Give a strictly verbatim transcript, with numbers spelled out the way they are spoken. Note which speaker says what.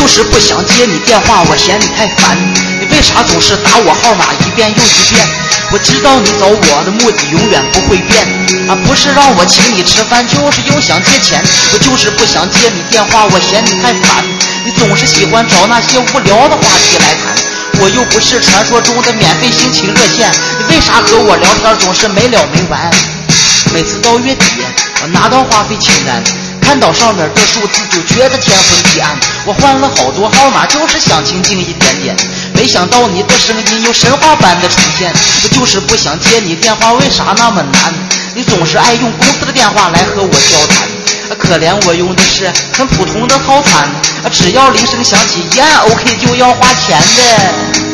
Speaker 1: 就是不想接你电话，我嫌你太烦。你为啥总是打我号码一遍又一遍？我知道你找我的目的永远不会变啊，不是让我请你吃饭，就是又想借钱。我就是不想接你电话，我嫌你太烦。你总是喜欢找那些无聊的话题来谈，我又不是传说中的免费心情热线，你为啥和我聊天总是没了没完？每次到月底，我拿到话费清单，看到上面的数字就觉得天昏地暗。我换了好多号码，就是想清静一点点，没想到你的声音有神话般的出现。我就是不想接你电话，为啥那么难？你总是爱用公司的电话来和我交谈，可怜我用的是很普通的套餐，只要铃声响起一按 OK 就要花钱的。